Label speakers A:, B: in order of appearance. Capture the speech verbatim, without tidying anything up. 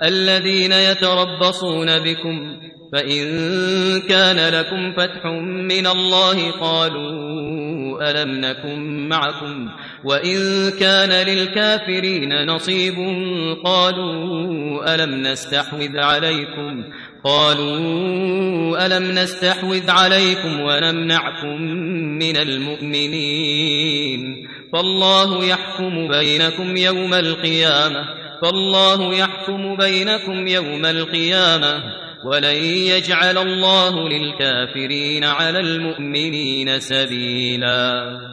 A: الذين يتربصون بكم فإن كان لكم فتح من الله قالوا ألم نكن معكم وإن كان للكافرين نصيب قالوا ألم نستحوذ عليكم قالوا ألم نستحوذ عليكم ونمنعكم من المؤمنين فالله يحكم بينكم يوم القيامة فالله يحكم بينكم يوم القيامة ولن يجعل الله للكافرين على المؤمنين سبيلا.